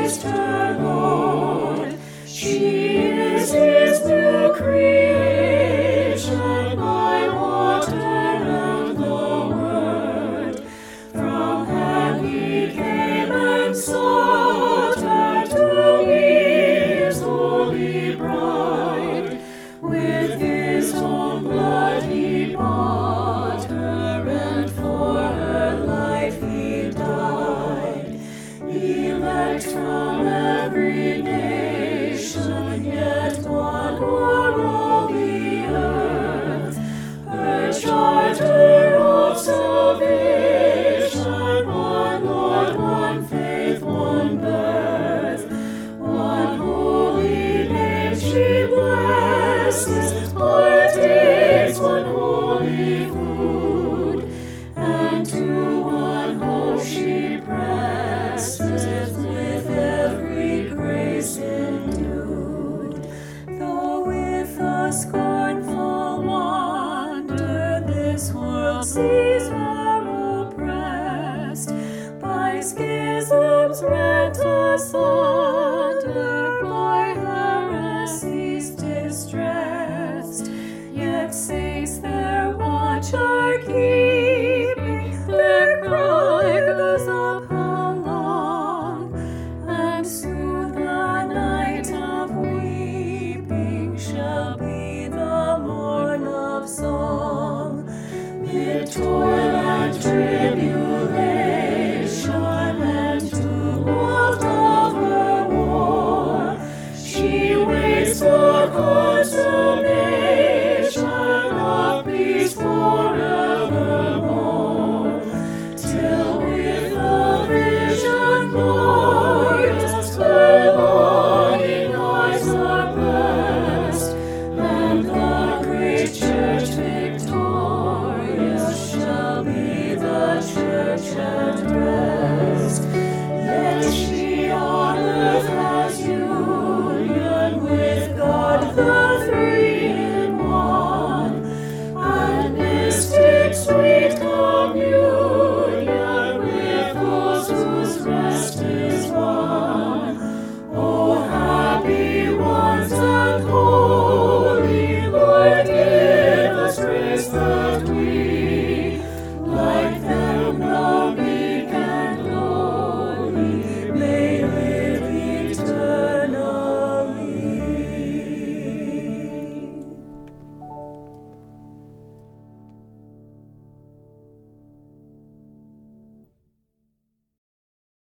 Christ her Lord. She is his new creation by water and the word. From heaven he came and sought her to be his holy bride. With his own blood he bought her, and for her life he died. Elect from every nation, yet one o'er all the earth. Her charter of salvation, one Lord, one faith, one birth. One holy name she blesses, partakes one holy food, and to one hope she presses, with every grace endued. Though with a scornful wonder this world sees her oppressed, by schisms rent asunder,